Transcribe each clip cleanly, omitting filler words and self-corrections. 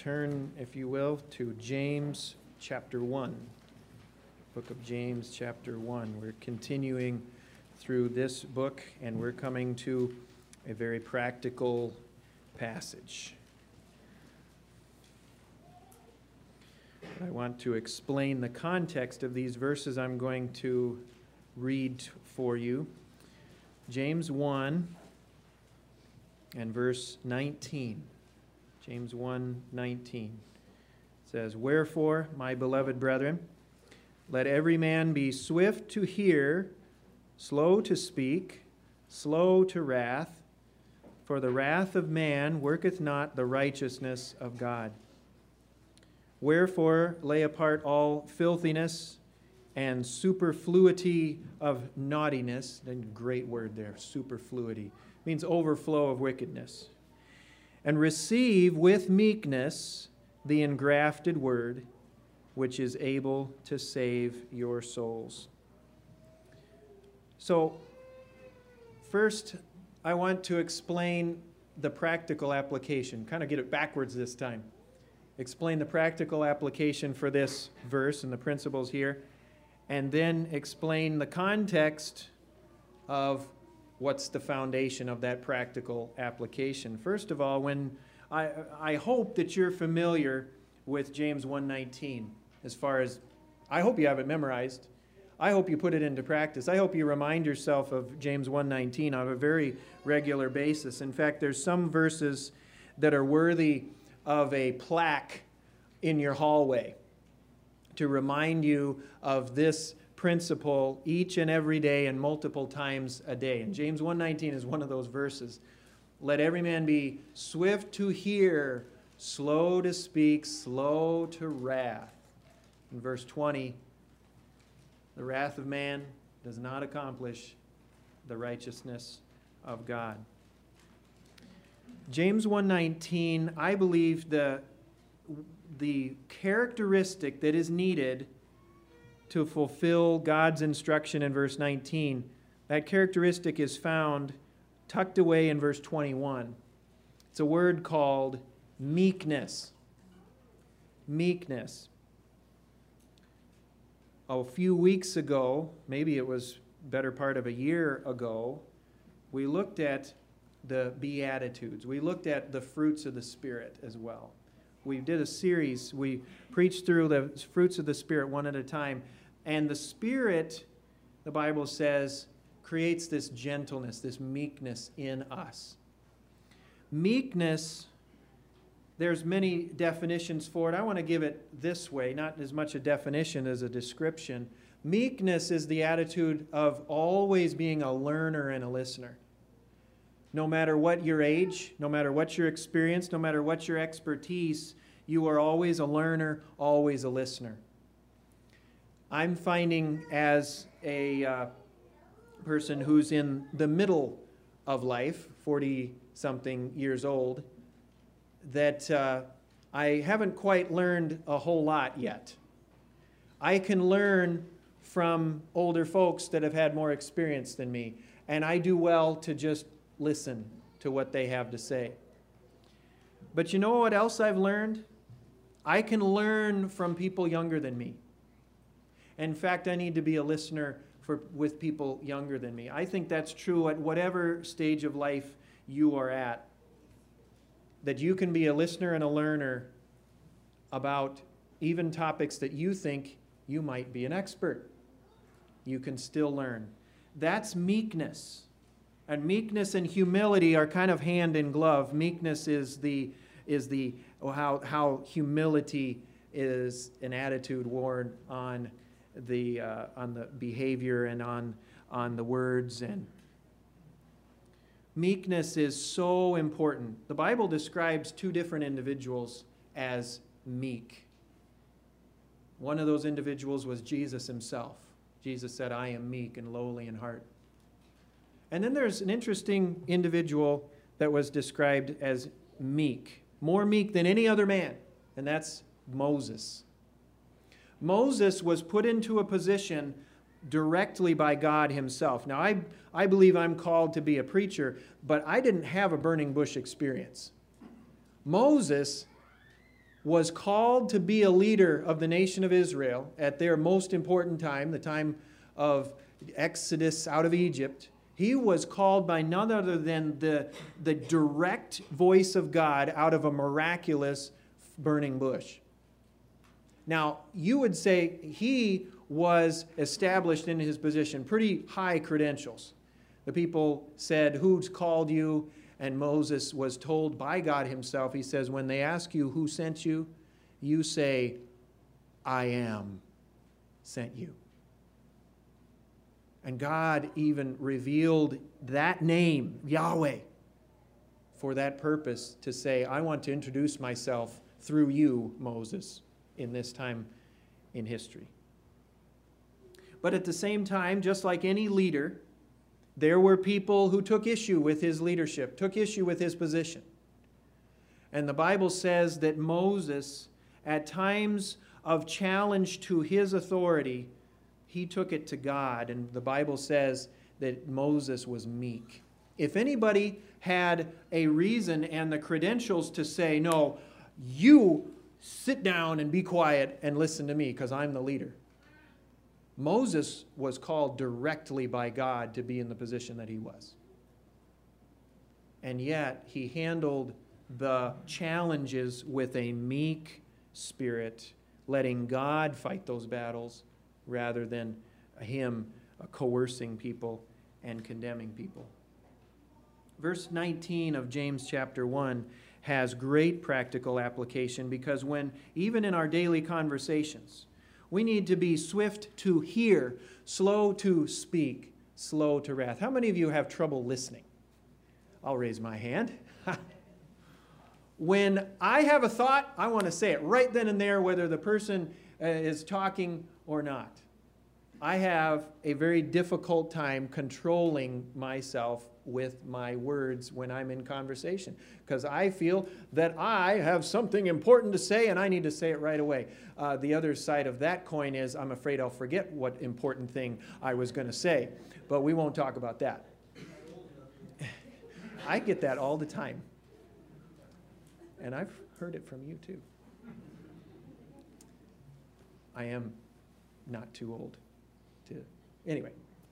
turn, if you will, to James chapter 1. Book of James chapter 1. We're continuing through this book, and we're coming to a very practical passage. I want to explain the context of these verses I'm going to read for you. James 1 and verse 19. James 1:19 says, "Wherefore, my beloved brethren, let every man be swift to hear, slow to speak, slow to wrath, for the wrath of man worketh not the righteousness of God. Wherefore, lay apart all filthiness and superfluity of naughtiness." And great word there, superfluity. Means overflow of wickedness. "And receive with meekness the engrafted word, which is able to save your souls." So, first, I want to explain the practical application. Kind of get it backwards this time. Explain the practical application for this verse and the principles here, and then explain the context of what's the foundation of that practical application. First of all, when I hope that you're familiar with James 1:19, as far as, I hope you have it memorized. I hope you put it into practice. I hope you remind yourself of James 1:19 on a very regular basis. In fact, there's some verses that are worthy of a plaque in your hallway to remind you of this principle each and every day and multiple times a day. And James 1:19 is one of those verses. Let every man be swift to hear, slow to speak, slow to wrath. In verse 20, the wrath of man does not accomplish the righteousness of God. James 1:19, I believe the characteristic that is needed to fulfill God's instruction in verse 19, that characteristic is found tucked away in verse 21. It's a word called meekness. Meekness. A few weeks ago, maybe it was better part of a year ago, we looked at the Beatitudes. We looked at the fruits of the Spirit as well. We did a series. We preached through the fruits of the Spirit one at a time. And the Spirit, the Bible says, creates this gentleness, this meekness in us. Meekness, there's many definitions for it. I want to give it this way, not as much a definition as a description. Meekness is the attitude of always being a learner and a listener. No matter what your age, no matter what your experience, no matter what your expertise, you are always a learner, always a listener. I'm finding as a person who's in the middle of life, 40-something years old, that I haven't quite learned a whole lot yet. I can learn from older folks that have had more experience than me, and I do well to just listen to what they have to say. But you know what else I've learned? I can learn from people younger than me. In fact, I need to be a listener with people younger than me. I think that's true at whatever stage of life you are at, that you can be a listener and a learner about even topics that you think you might be an expert. You can still learn. That's meekness. And meekness and humility are kind of hand in glove. Meekness is how humility is an attitude worn on the behavior and on the words. And meekness is so important. The Bible describes two different individuals as meek. One of those individuals was Jesus himself. Jesus said, "I am meek and lowly in heart." And then there's an interesting individual that was described as meek, more meek than any other man, and that's Moses. Moses was put into a position directly by God himself. Now, I believe I'm called to be a preacher, but I didn't have a burning bush experience. Moses was called to be a leader of the nation of Israel at their most important time, the time of Exodus out of Egypt, he was called by none other than the direct voice of God out of a miraculous burning bush. Now, you would say he was established in his position, pretty high credentials. The people said, "Who's called you?" And Moses was told by God himself, he says, when they ask you who sent you, you say, "I am sent you." And God even revealed that name, Yahweh, for that purpose, to say, "I want to introduce myself through you, Moses, in this time in history." But at the same time, just like any leader, there were people who took issue with his leadership, took issue with his position. And the Bible says that Moses, at times of challenge to his authority, he took it to God. And the Bible says that Moses was meek. If anybody had a reason and the credentials to say, "No, you sit down and be quiet and listen to me because I'm the leader," Moses was called directly by God to be in the position that he was. And yet, he handled the challenges with a meek spirit, letting God fight those battles rather than him coercing people and condemning people. Verse 19 of James chapter 1 has great practical application because even in our daily conversations, we need to be swift to hear, slow to speak, slow to wrath. How many of you have trouble listening? I'll raise my hand. When I have a thought, I want to say it right then and there, whether the person is talking or not. I have a very difficult time controlling myself with my words when I'm in conversation because I feel that I have something important to say and I need to say it right away. The other side of that coin is I'm afraid I'll forget what important thing I was going to say, but we won't talk about that. I get that all the time, and I've heard it from you too. I am not too old to... Anyway.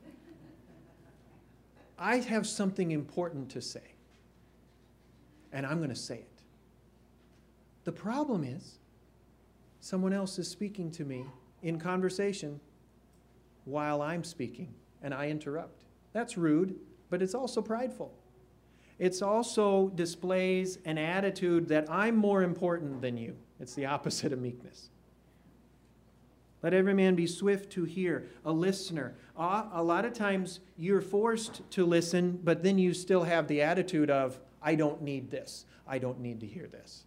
I have something important to say, and I'm going to say it. The problem is, someone else is speaking to me in conversation while I'm speaking, and I interrupt. That's rude, but it's also prideful. It also displays an attitude that I'm more important than you. It's the opposite of meekness. Let every man be swift to hear, a listener. A lot of times you're forced to listen, but then you still have the attitude of, "I don't need this. I don't need to hear this."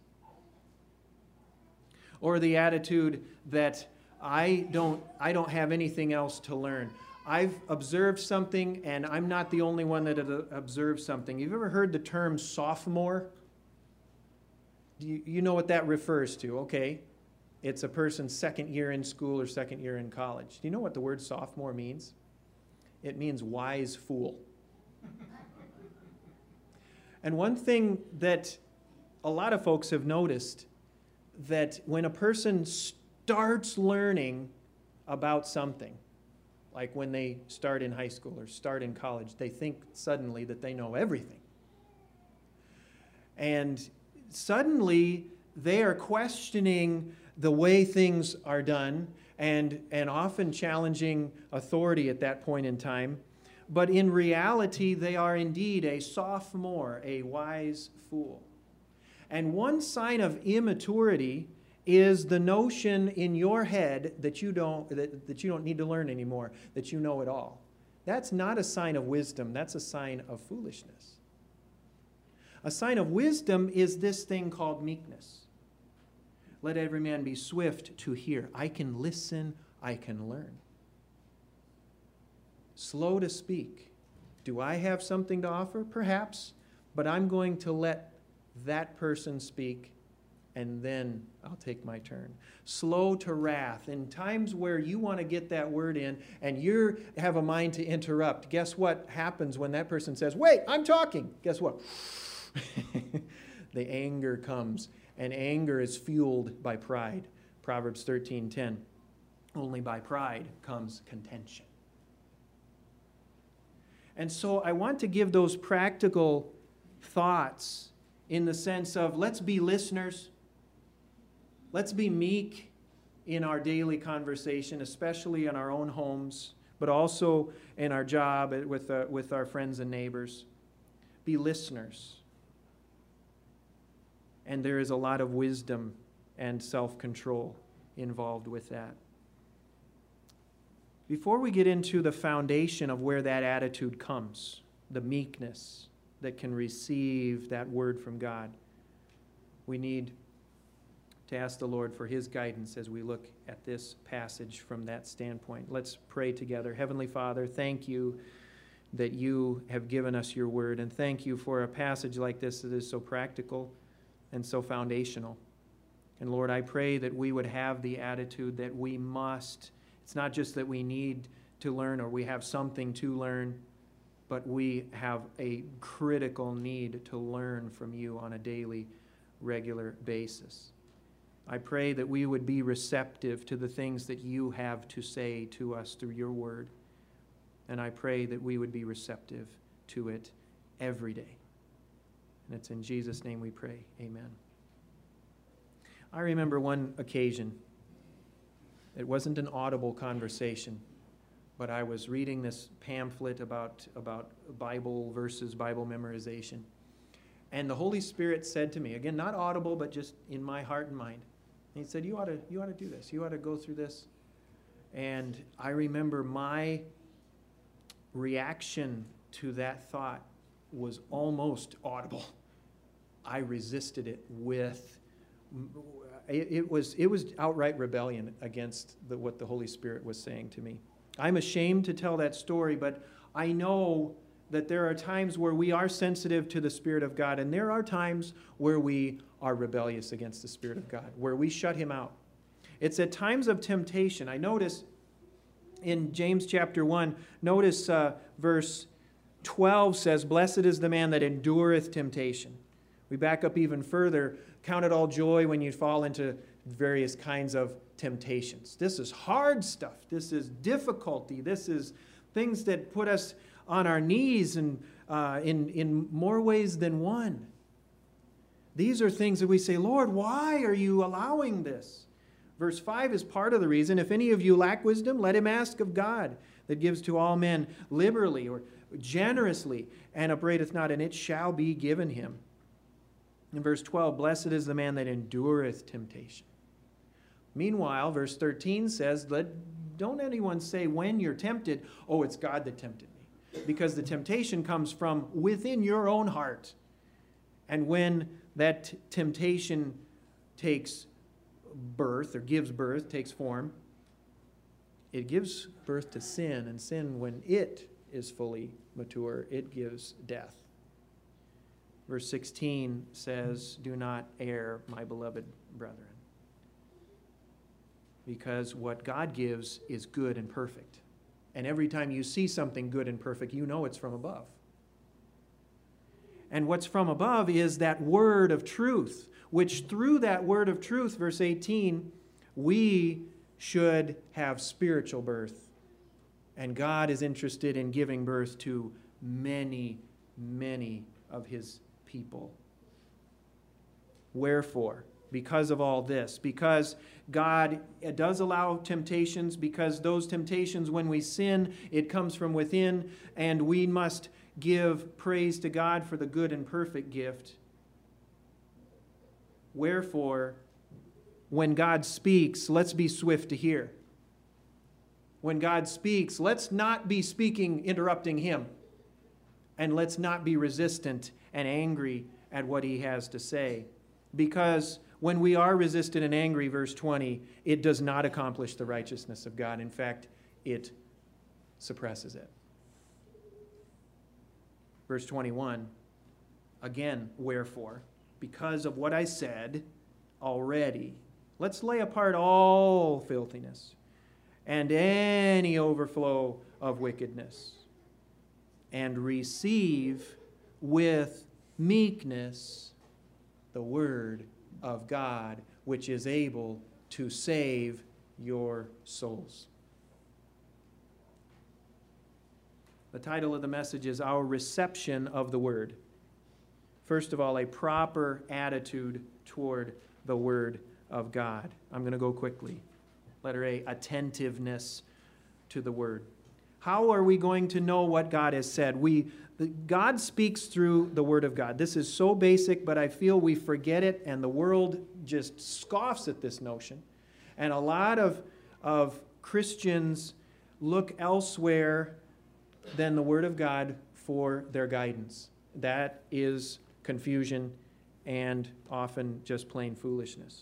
Or the attitude that I don't have anything else to learn. I've observed something, and I'm not the only one that observed something. You've ever heard the term sophomore? You know what that refers to, okay? It's a person's second year in school or second year in college. Do you know what the word sophomore means? It means wise fool. And one thing that a lot of folks have noticed, that when a person starts learning about something, like when they start in high school or start in college, they think suddenly that they know everything. And suddenly they are questioning the way things are done and often challenging authority at that point in time. But in reality, they are indeed a sophomore, a wise fool. And one sign of immaturity is the notion in your head that you don't need to learn anymore, that you know it all. That's not a sign of wisdom. That's a sign of foolishness. A sign of wisdom is this thing called meekness. Let every man be swift to hear. I can listen, I can learn. Slow to speak. Do I have something to offer? Perhaps, but I'm going to let that person speak, and then I'll take my turn. Slow to wrath. In times where you want to get that word in and you have a mind to interrupt, guess what happens when that person says, "Wait, I'm talking"? Guess what? The anger comes and anger is fueled by pride. Proverbs 13:10. Only by pride comes contention. And so I want to give those practical thoughts in the sense of let's be listeners. Let's be meek in our daily conversation, especially in our own homes, but also in our job with our friends and neighbors. Be listeners. And there is a lot of wisdom and self-control involved with that. Before we get into the foundation of where that attitude comes, the meekness that can receive that word from God, we need to ask the Lord for His guidance as we look at this passage from that standpoint. Let's pray together. Heavenly Father, thank you that you have given us your word, and thank you for a passage like this that is so practical and so foundational. And Lord, I pray that we would have the attitude that we must. It's not just that we need to learn or we have something to learn, but we have a critical need to learn from you on a daily, regular basis. I pray that we would be receptive to the things that you have to say to us through your word. And I pray that we would be receptive to it every day. And it's in Jesus' name we pray. Amen. I remember one occasion. It wasn't an audible conversation, but I was reading this pamphlet about Bible verses, Bible memorization. And the Holy Spirit said to me, again, not audible, but just in my heart and mind. And He said, you ought to do this. You ought to go through this. And I remember my reaction to that thought was almost audible. I resisted it with... It was outright rebellion against what the Holy Spirit was saying to me. I'm ashamed to tell that story, but I know that there are times where we are sensitive to the Spirit of God, and there are times where we are rebellious against the Spirit of God, where we shut Him out. It's at times of temptation. I notice in James chapter 1, notice verse 12 says, "Blessed is the man that endureth temptation." We back up even further. Count it all joy when you fall into various kinds of temptations. This is hard stuff. This is difficulty. This is things that put us on our knees and in more ways than one. These are things that we say, Lord, why are you allowing this? Verse 5 is part of the reason. If any of you lack wisdom, let him ask of God, that gives to all men liberally or generously, and upbraideth not, and it shall be given him. In verse 12, blessed is the man that endureth temptation. Meanwhile, verse 13 says, don't anyone say when you're tempted, oh, it's God that tempted me. Because the temptation comes from within your own heart. And when that temptation takes birth, or gives birth, takes form, it gives birth to sin. And sin, when it is fully mature, it gives death. Verse 16 says, do not err, my beloved brethren. Because what God gives is good and perfect. And every time you see something good and perfect, you know it's from above. And what's from above is that word of truth, which through that word of truth, verse 18, we should have spiritual birth. And God is interested in giving birth to many, many of His people. Wherefore, because of all this, because God does allow temptations, because those temptations, when we sin, it comes from within, and we must give praise to God for the good and perfect gift. Wherefore, when God speaks, let's be swift to hear. When God speaks, let's not be speaking, interrupting Him. And let's not be resistant and angry at what He has to say. Because when we are resistant and angry, verse 20, it does not accomplish the righteousness of God. In fact, it suppresses it. Verse 21, again, wherefore, because of what I said already, let's lay apart all filthiness and any overflow of wickedness, and receive with meekness the word of God, which is able to save your souls. The title of the message is Our Reception of the Word. First of all, a proper attitude toward the Word of God. I'm going to go quickly. Letter A, attentiveness to the Word. How are we going to know what God has said? God speaks through the Word of God. This is so basic, but I feel we forget it, and the world just scoffs at this notion. And a lot of Christians look elsewhere than the Word of God for their guidance. That is confusion and often just plain foolishness.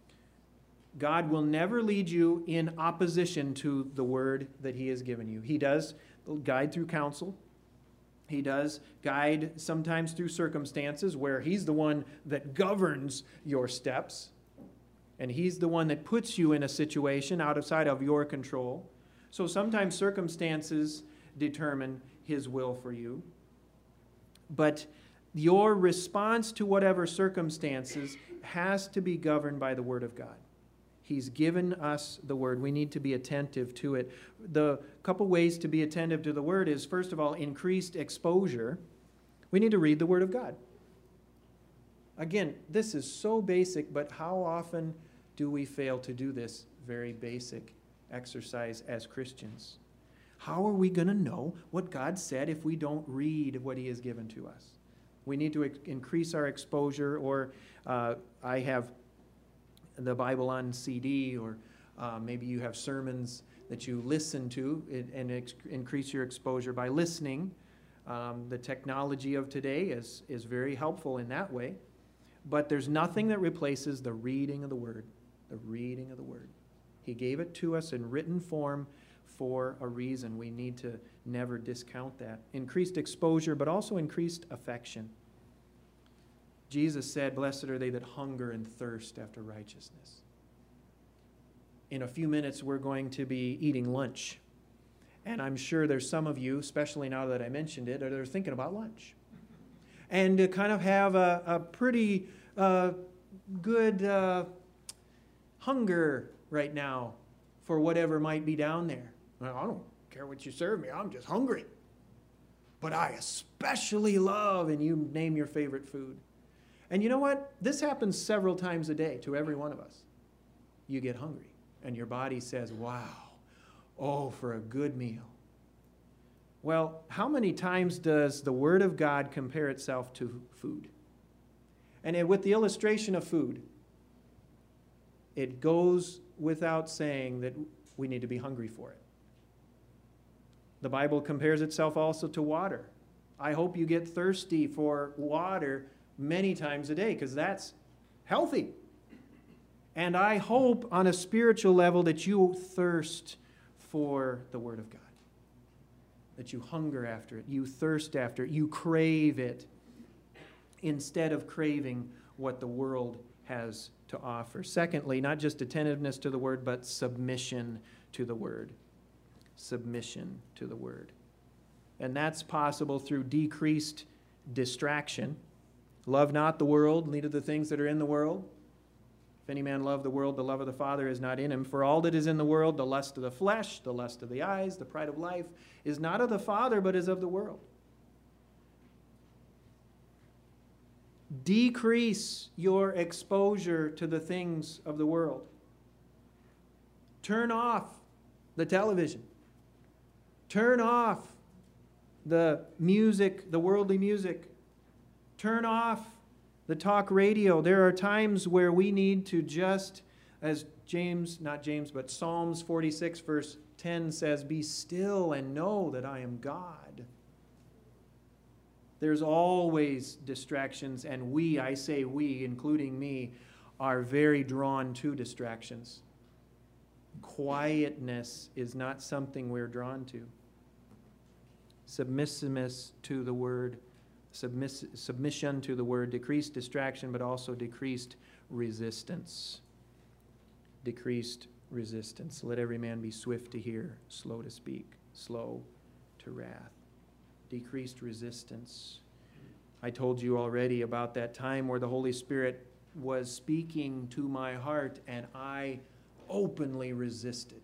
God will never lead you in opposition to the Word that He has given you. He does guide through counsel. He does guide sometimes through circumstances where He's the one that governs your steps. And He's the one that puts you in a situation outside of your control. So sometimes circumstances determine His will for you. But your response to whatever circumstances has to be governed by the Word of God. He's given us the Word. We need to be attentive to it. The couple ways to be attentive to the Word is, first of all, increased exposure. We need to read the Word of God. Again, this is so basic, but how often do we fail to do this very basic exercise as Christians? How are we going to know what God said if we don't read what He has given to us? We need to increase our exposure, or I have the Bible on CD, or maybe you have sermons that you listen to and increase your exposure by listening. The technology of today is very helpful in that way, but there's nothing that replaces the reading of the Word. The reading of the Word. He gave it to us in written form for a reason. We need to never discount that. Increased exposure, but also increased affection. Jesus said, "Blessed are they that hunger and thirst after righteousness." In a few minutes, we're going to be eating lunch. And I'm sure there's some of you, especially now that I mentioned it, that are thinking about lunch. And to kind of have a pretty good hunger right now for whatever might be down there. Well, I don't care what you serve me. I'm just hungry. But I especially love, and you name your favorite food. And you know what? This happens several times a day to every one of us. You get hungry, and your body says, wow, oh, for a good meal. Well, how many times does the Word of God compare itself to food? And with the illustration of food, it goes without saying that we need to be hungry for it. The Bible compares itself also to water. I hope you get thirsty for water many times a day, because that's healthy. And I hope on a spiritual level that you thirst for the Word of God. That you hunger after it, you thirst after it, you crave it, instead of craving what the world has to offer. Secondly, not just attentiveness to the Word, but submission to the Word. Submission to the Word. And that's possible through decreased distraction. Love not the world, neither the things that are in the world. If any man love the world, the love of the Father is not in him. For all that is in the world, the lust of the flesh, the lust of the eyes, the pride of life, is not of the Father, but is of the world. Decrease your exposure to the things of the world. Turn off the television. Turn off the music, the worldly music. Turn off the talk radio. There are times where we need to just, as Psalms 46 verse 10 says, be still and know that I am God. There's always distractions, and I say we, including me, are very drawn to distractions. Quietness is not something we're drawn to. Submissiveness to the Word, submission to the Word, decreased distraction, but also decreased resistance. Decreased resistance. Let every man be swift to hear, slow to speak, slow to wrath. Decreased resistance. I told you already about that time where the Holy Spirit was speaking to my heart, and I openly resisted.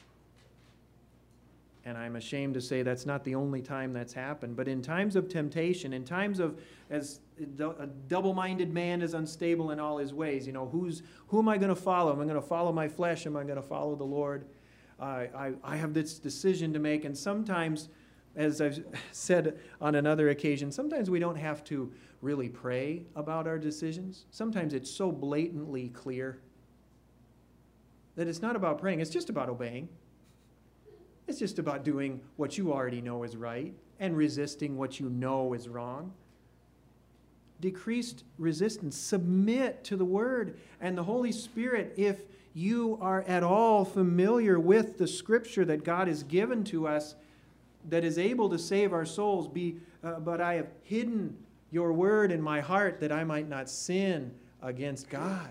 And I'm ashamed to say that's not the only time that's happened. But in times of temptation, in times of, as a double-minded man is unstable in all his ways, who am I going to follow? Am I going to follow my flesh? Am I going to follow the Lord? I have this decision to make. And sometimes, as I've said on another occasion, sometimes we don't have to really pray about our decisions. Sometimes it's so blatantly clear that it's not about praying. It's just about obeying. It's just about doing what you already know is right and resisting what you know is wrong. Decreased resistance. Submit to the Word and the Holy Spirit. If you are at all familiar with the Scripture that God has given to us that is able to save our souls, but I have hidden your Word in my heart that I might not sin against God.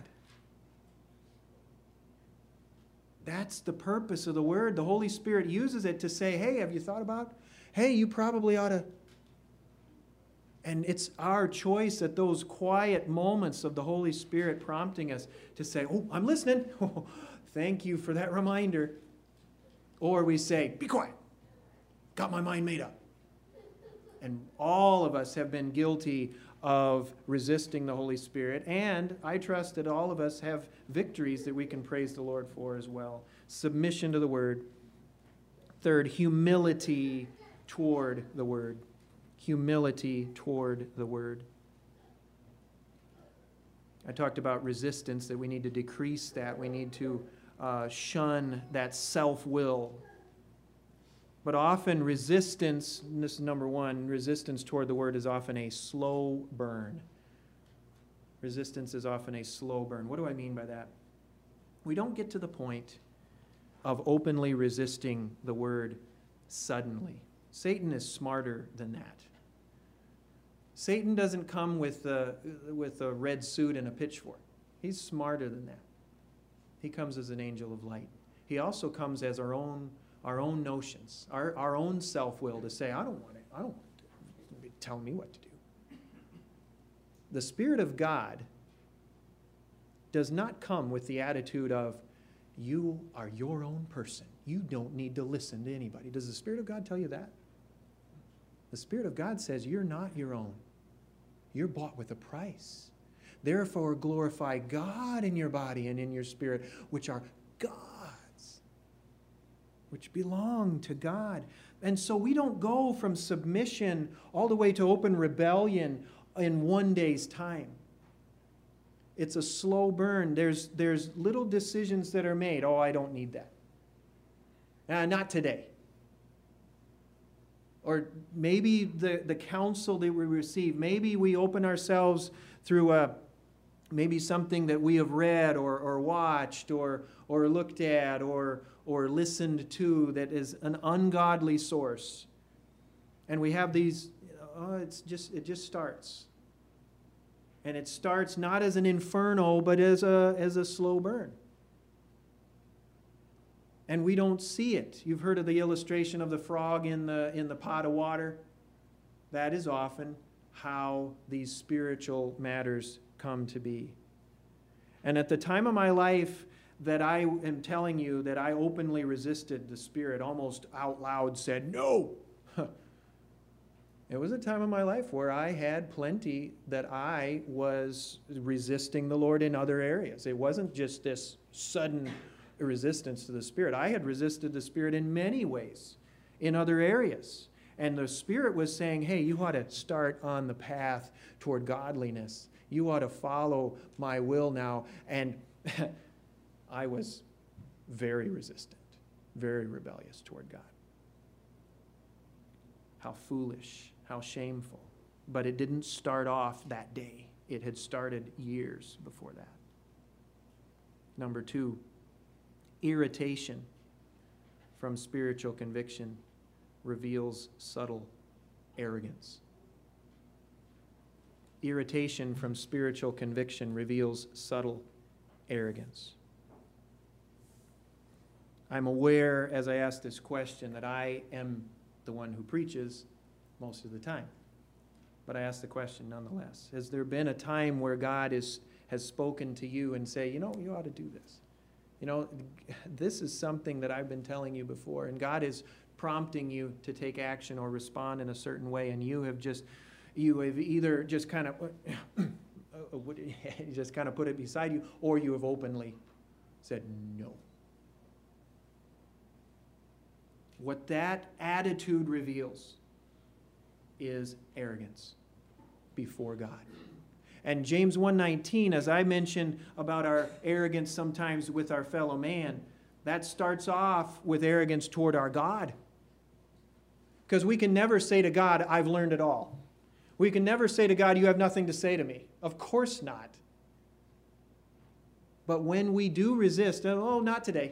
That's the purpose of the Word. The Holy Spirit uses it to say, hey, have you thought about? Hey, you probably ought to. And it's our choice at those quiet moments of the Holy Spirit prompting us to say, oh, I'm listening. Oh, thank you for that reminder. Or we say, be quiet. Got my mind made up. And all of us have been guilty of resisting the Holy Spirit, and I trust that all of us have victories that we can praise the Lord for as well. Submission to the Word. Third, humility toward the Word. Humility toward the Word. I talked about resistance, that we need to decrease that. We need to shun that self-will. But often resistance, and this is number one, resistance toward the Word is often a slow burn. Resistance is often a slow burn. What do I mean by that? We don't get to the point of openly resisting the Word suddenly. Satan is smarter than that. Satan doesn't come with a red suit and a pitchfork. He's smarter than that. He comes as an angel of light. He also comes as our own notions, our own self-will to say, I don't want to tell me what to do. The Spirit of God does not come with the attitude of, you are your own person. You don't need to listen to anybody. Does the Spirit of God tell you that? The Spirit of God says you're not your own. You're bought with a price. Therefore glorify God in your body and in your spirit, which are God's, which belong to God. And so we don't go from submission all the way to open rebellion in one day's time. It's a slow burn. There's little decisions that are made. Oh, I don't need that. Not today. Or maybe the counsel that we receive, maybe we open ourselves through maybe something that we have read or watched or looked at or listened to that is an ungodly source. And we have these, it just starts. And it starts not as an inferno, but as a slow burn. And we don't see it. You've heard of the illustration of the frog in the pot of water. That is often how these spiritual matters come to be. And at the time of my life that I am telling you that I openly resisted the Spirit, almost out loud said, no. It was a time of my life where I had plenty that I was resisting the Lord in other areas. It wasn't just this sudden resistance to the Spirit. I had resisted the Spirit in many ways in other areas. And the Spirit was saying, hey, you ought to start on the path toward godliness. You ought to follow my will now. And I was very resistant, very rebellious toward God. How foolish, how shameful. But it didn't start off that day. It had started years before that. Number 2, irritation from spiritual conviction reveals subtle arrogance. Irritation from spiritual conviction reveals subtle arrogance. I'm aware, as I ask this question, that I am the one who preaches most of the time. But I ask the question nonetheless. Has there been a time where God is has spoken to you and say, you ought to do this. This is something that I've been telling you before, and God is prompting you to take action or respond in a certain way, and you have either just kind of just kind of put it beside you, or you have openly said no. What that attitude reveals is arrogance before God. And James 1:19, as I mentioned about our arrogance sometimes with our fellow man, that starts off with arrogance toward our God. Because we can never say to God, I've learned it all. We can never say to God, you have nothing to say to me. Of course not. But when we do resist, not today.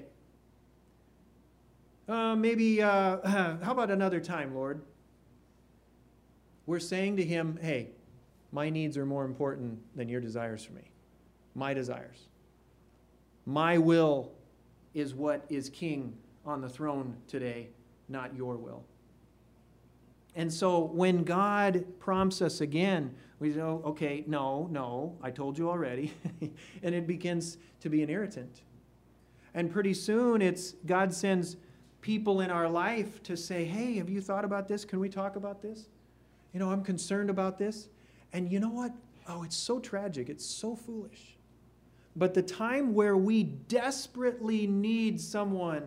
Maybe, how about another time, Lord? We're saying to him, hey, my needs are more important than your desires for me. My desires. My will is what is king on the throne today, not your will. And so when God prompts us again, we say, okay, no, I told you already. And it begins to be an irritant. And pretty soon God sends people in our life to say, hey, have you thought about this? Can we talk about this? I'm concerned about this. And you know what? It's so tragic. It's so foolish. But the time where we desperately need someone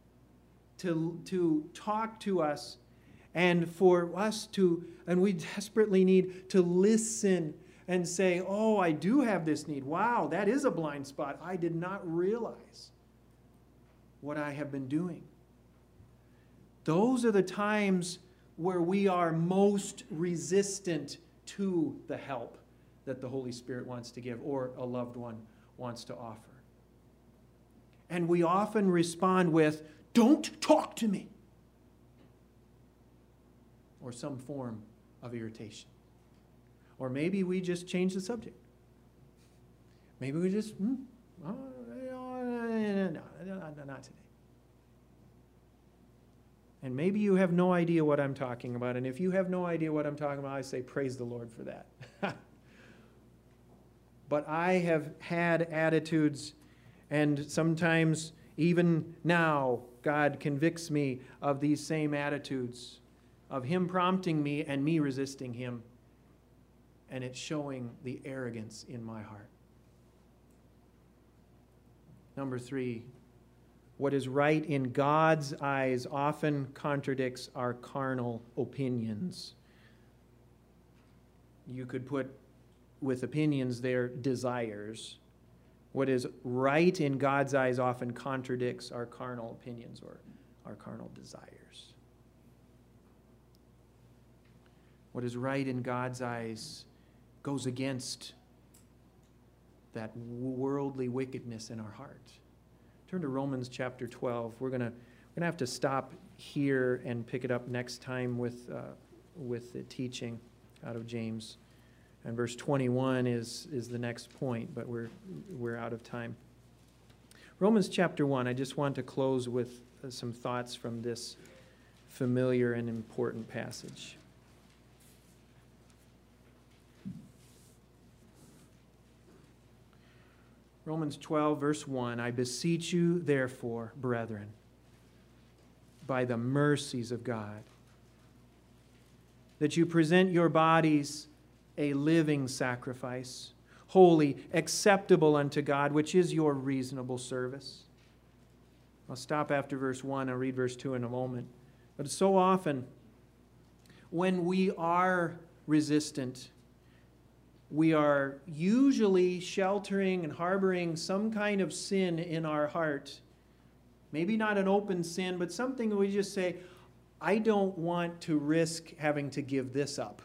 to talk to us, and for us and we desperately need to listen and say, I do have this need. Wow, that is a blind spot. I did not realize what I have been doing. Those are the times where we are most resistant to the help that the Holy Spirit wants to give or a loved one wants to offer. And we often respond with, don't talk to me, or some form of irritation. Or maybe we just change the subject. Maybe we just, not today. And maybe you have no idea what I'm talking about. And if you have no idea what I'm talking about, I say praise the Lord for that. But I have had attitudes, and sometimes even now, God convicts me of these same attitudes, of him prompting me and me resisting him. And it's showing the arrogance in my heart. Number 3, what is right in God's eyes often contradicts our carnal opinions. You could put with opinions there desires. What is right in God's eyes often contradicts our carnal opinions or our carnal desires. What is right in God's eyes goes against that worldly wickedness in our heart. Turn to Romans chapter 12. We're going to have to stop here and pick it up next time with the teaching out of James. And verse 21 is the next point, but we're out of time. Romans chapter 1, I just want to close with some thoughts from this familiar and important passage. Romans 12, verse 1, I beseech you, therefore, brethren, by the mercies of God, that you present your bodies a living sacrifice, holy, acceptable unto God, which is your reasonable service. I'll stop after verse 1 and read verse 2 in a moment. But so often, when we are resistant, we are usually sheltering and harboring some kind of sin in our heart. Maybe not an open sin, but something we just say, I don't want to risk having to give this up.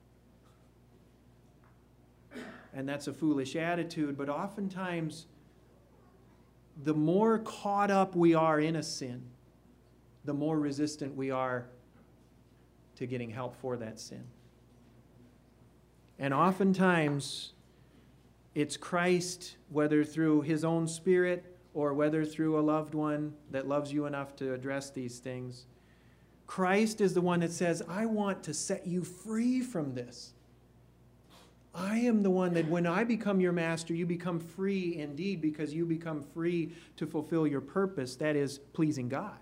And that's a foolish attitude, but oftentimes, the more caught up we are in a sin, the more resistant we are to getting help for that sin. And oftentimes, it's Christ, whether through his own Spirit or whether through a loved one that loves you enough to address these things. Christ is the one that says, I want to set you free from this. I am the one that when I become your master, you become free indeed, because you become free to fulfill your purpose, that is, pleasing God.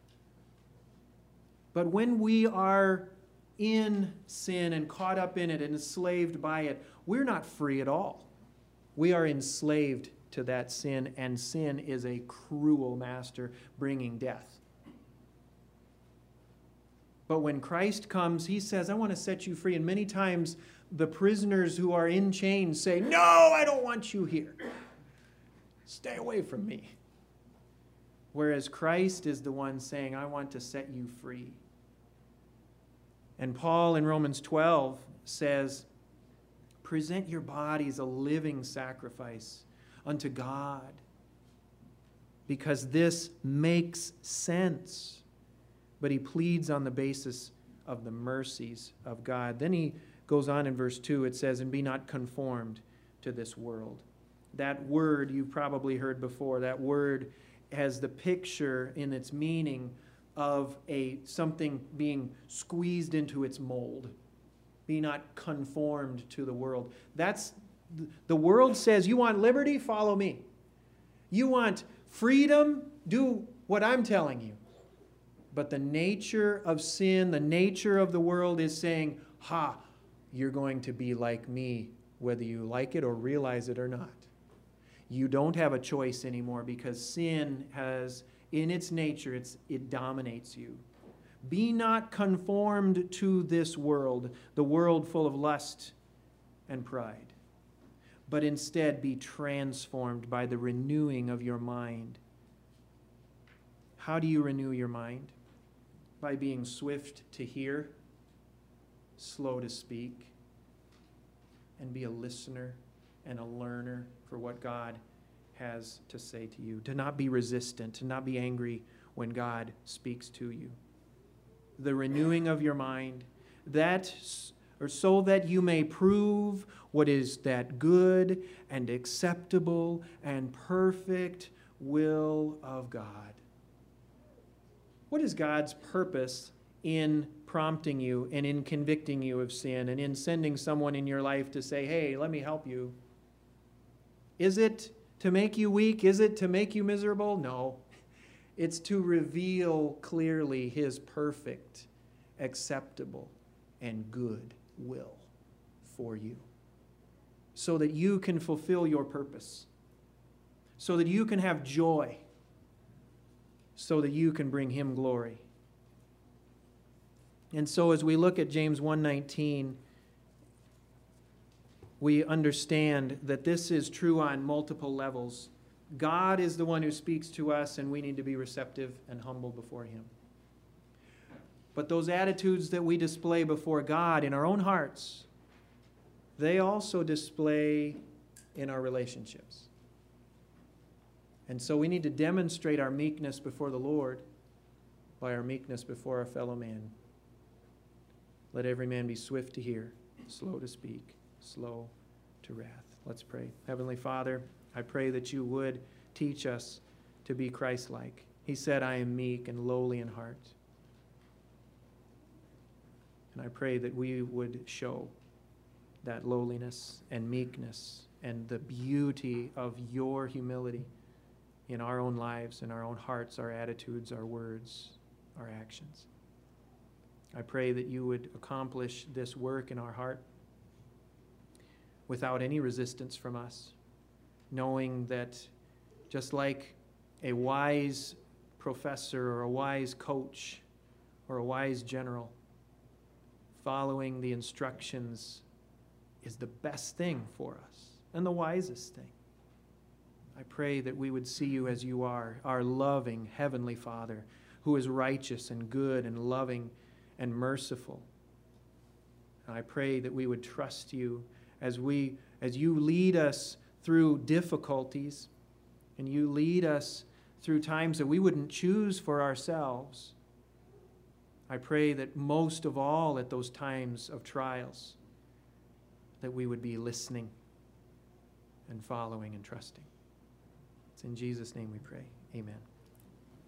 But when we are in sin and caught up in it and enslaved by it, we're not free at all. We are enslaved to that sin, and sin is a cruel master bringing death. But when Christ comes, he says, I want to set you free. And many times the prisoners who are in chains say, no, I don't want you here. Stay away from me. Whereas Christ is the one saying, I want to set you free. And Paul in Romans 12 says, present your bodies a living sacrifice unto God, because this makes sense. But he pleads on the basis of the mercies of God. Then he goes on in verse 2, it says, and be not conformed to this world. That word you've probably heard before. That word has the picture in its meaning of something being squeezed into its mold. Be not conformed to the world. The world says, you want liberty? Follow me. You want freedom? Do what I'm telling you. But the nature of sin, the nature of the world is saying, you're going to be like me, whether you like it or realize it or not. You don't have a choice anymore, because sin has, in its nature, it dominates you. Be not conformed to this world, the world full of lust and pride, but instead be transformed by the renewing of your mind. How do you renew your mind? By being swift to hear, slow to speak, and be a listener and a learner for what God has to say to you. To not be resistant, to not be angry when God speaks to you. The renewing of your mind, so that you may prove what is that good and acceptable and perfect will of God. What is God's purpose in prompting you and in convicting you of sin and in sending someone in your life to say, hey, let me help you? Is it to make you weak? Is it to make you miserable? No. It's to reveal clearly his perfect, acceptable, and good will for you, so that you can fulfill your purpose, so that you can have joy, so that you can bring him glory. And so as we look at James 1:19, we understand that this is true on multiple levels. God is the one who speaks to us, and we need to be receptive and humble before him. But those attitudes that we display before God in our own hearts, they also display in our relationships. And so we need to demonstrate our meekness before the Lord by our meekness before our fellow man. Let every man be swift to hear, slow to speak, slow to wrath. Let's pray. Heavenly Father, I pray that you would teach us to be Christ-like. He said, I am meek and lowly in heart. And I pray that we would show that lowliness and meekness and the beauty of your humility in our own lives, in our own hearts, our attitudes, our words, our actions. I pray that you would accomplish this work in our heart without any resistance from us, knowing that just like a wise professor or a wise coach or a wise general, following the instructions is the best thing for us and the wisest thing. I pray that we would see you as you are, our loving Heavenly Father, who is righteous and good and loving and merciful. And I pray that we would trust you as you lead us through difficulties, and you lead us through times that we wouldn't choose for ourselves. I pray that most of all at those times of trials, that we would be listening and following and trusting. It's in Jesus' name we pray. Amen.